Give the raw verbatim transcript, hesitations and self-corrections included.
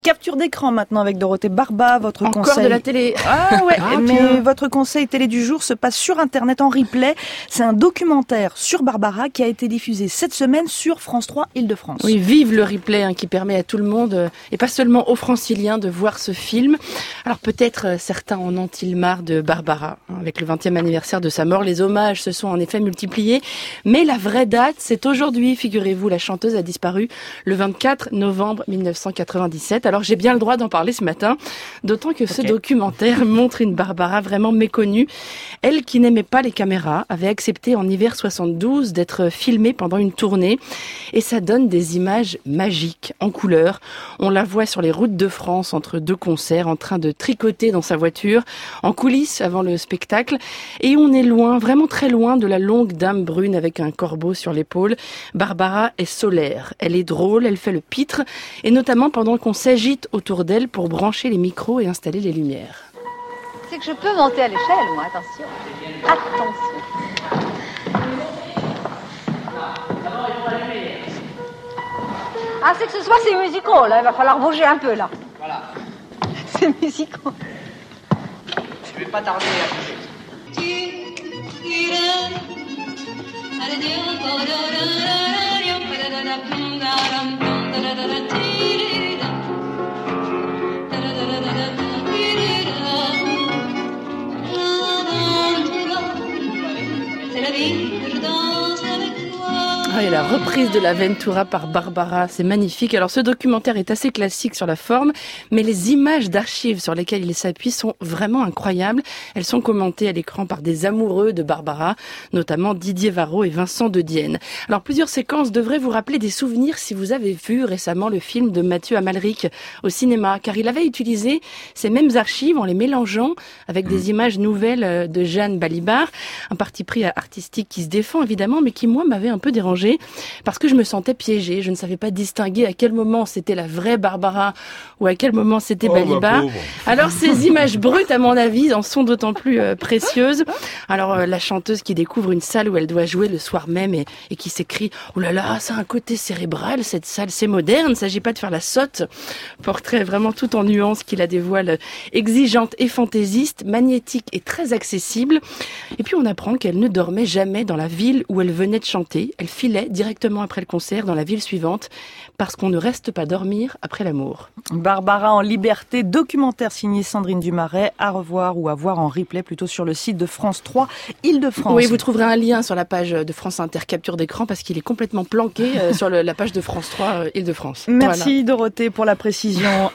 Capture d'écran maintenant avec Dorothée Barba, votre Encore conseil. de la télé. Ah ouais, Ah, mais bien. votre conseil télé du jour se passe sur Internet en replay. C'est un documentaire sur Barbara qui a été diffusé cette semaine sur France trois Île-de-France. Oui, vive le replay hein, qui permet à tout le monde, euh, et pas seulement aux franciliens, de voir ce film. Alors peut-être euh, certains en ont-ils marre de Barbara. Hein, avec le vingtième anniversaire de sa mort, les hommages se sont en effet multipliés. Mais la vraie date, c'est aujourd'hui, figurez-vous. La chanteuse a disparu le vingt-quatre novembre mille neuf cent quatre-vingt-dix-sept. Alors j'ai bien le droit d'en parler ce matin, d'autant que ce Okay. documentaire montre une Barbara vraiment méconnue. Elle qui n'aimait pas les caméras avait accepté en hiver soixante-douze d'être filmée pendant une tournée. Et ça donne des images magiques, en couleur. On la voit sur les routes de France entre deux concerts, en train de tricoter dans sa voiture, en coulisses avant le spectacle. Et on est loin, vraiment très loin de la longue dame brune avec un corbeau sur l'épaule. Barbara est solaire, elle est drôle, elle fait le pitre, et notamment pendant qu'on s'agite autour d'elle pour brancher les micros et installer les lumières. C'est que je peux monter à l'échelle, moi, attention. Attention. Ah, c'est que ce soir, c'est musical, là. Il va falloir bouger un peu, là. Voilà. C'est musical. Je vais pas tarder à bouger. C'est la vie que je danse avec toi. Ah, et la reprise de la Ventura par Barbara, c'est magnifique. Alors ce documentaire est assez classique sur la forme, mais les images d'archives sur lesquelles il s'appuie sont vraiment incroyables. Elles sont commentées à l'écran par des amoureux de Barbara, notamment Didier Varro et Vincent de Dienne. Alors plusieurs séquences devraient vous rappeler des souvenirs si vous avez vu récemment le film de Mathieu Amalric au cinéma, car il avait utilisé ces mêmes archives en les mélangeant avec des images nouvelles de Jeanne Balibar, un parti pris artistique qui se défend évidemment, mais qui moi m'avait un peu dérangé parce que je me sentais piégée. Je ne savais pas distinguer à quel moment c'était la vraie Barbara ou à quel moment c'était Oh, Balibar. Alors ces images brutes, à mon avis, en sont d'autant plus euh, précieuses. Alors euh, la chanteuse qui découvre une salle où elle doit jouer le soir même et, et qui s'écrie « Oh là là, ça a un côté cérébral, cette salle, c'est moderne, il ne s'agit pas de faire la sotte ». Portrait vraiment tout en nuances qui la dévoile, exigeante et fantaisiste, magnétique et très accessible. Et puis on apprend qu'elle ne dormait jamais dans la ville où elle venait de chanter. Elle filait directement après le concert dans la ville suivante parce qu'on ne reste pas dormir après l'amour. Barbara en liberté, documentaire signé Sandrine Dumaret, à revoir ou à voir en replay plutôt sur le site de France trois Île-de-France. Oui, vous trouverez un lien sur la page de France Inter capture d'écran parce qu'il est complètement planqué euh, sur le, la page de France trois euh, Île-de-France. Merci Voilà. Dorothée pour la précision.